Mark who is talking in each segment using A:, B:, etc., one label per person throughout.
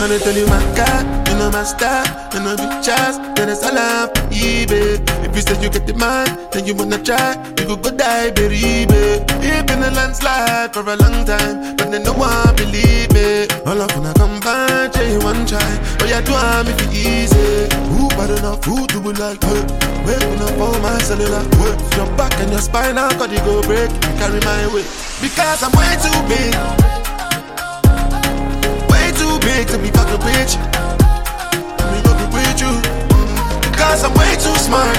A: And I tell you my God, you know my style, you know the chance, then it's all up, baby. If you say you get the man, then you wanna try, you could go die, baby. It's been a landslide for a long time, but then no one believe me. All of when I come back, you one try, but you do I'm if it's easy. Who bad enough, who do we like her? Waking up on my cellular, work your back and your spine, I got you go break, you carry my weight. Because I'm way too big. Too big to be fucking with you. Me fucking with you. Because I'm way too smart.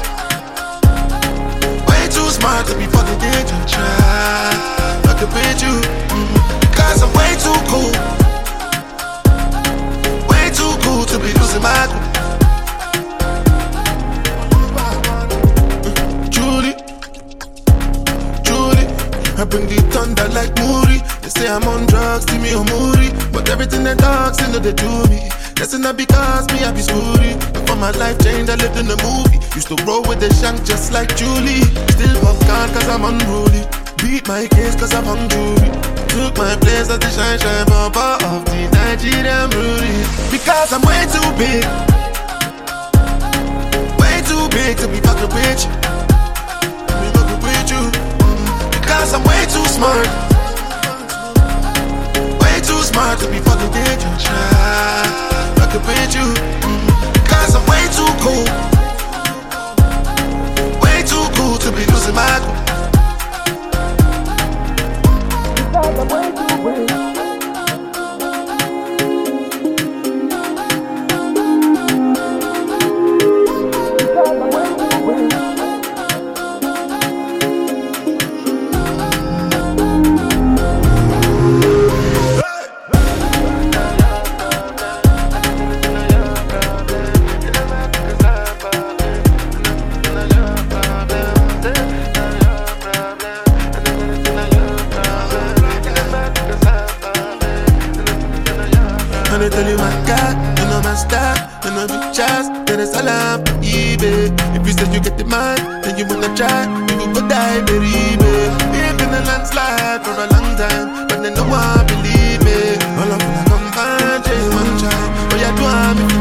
A: Way too smart to be fucking with you. Try fucking with you. Because I'm way too cool. Way too cool to be losing my cool. Judy, Judy, I bring the thunder like Moody. They say I'm on drugs, see me on Moody. But everything the dogs, they know they do me. That's not because me I be spooty. Before my life changed, I lived in a movie. Used to roll with the shank just like Julie. Still popcorn cause I'm unruly. Beat my case cause I'm hungry. Took my place as the shine bomber of the Nigerian Rudy. Because I'm way too big. Way too big to be fucking with you. Be fucking with you. Because I'm way too smart. Too smart to be fucking with you. Try fucking with you. Because I'm way too cool. Way too cool to be losing my cool. Because I'm way too cool. And I tell you my God, you know my style, you know the chance, then it's all up, baby. If you say you get the man, then you wanna try, you could go die, baby. It's been a landslide for a long time, but then no one believe me. All of when I come back, you wanna try, but you do I'm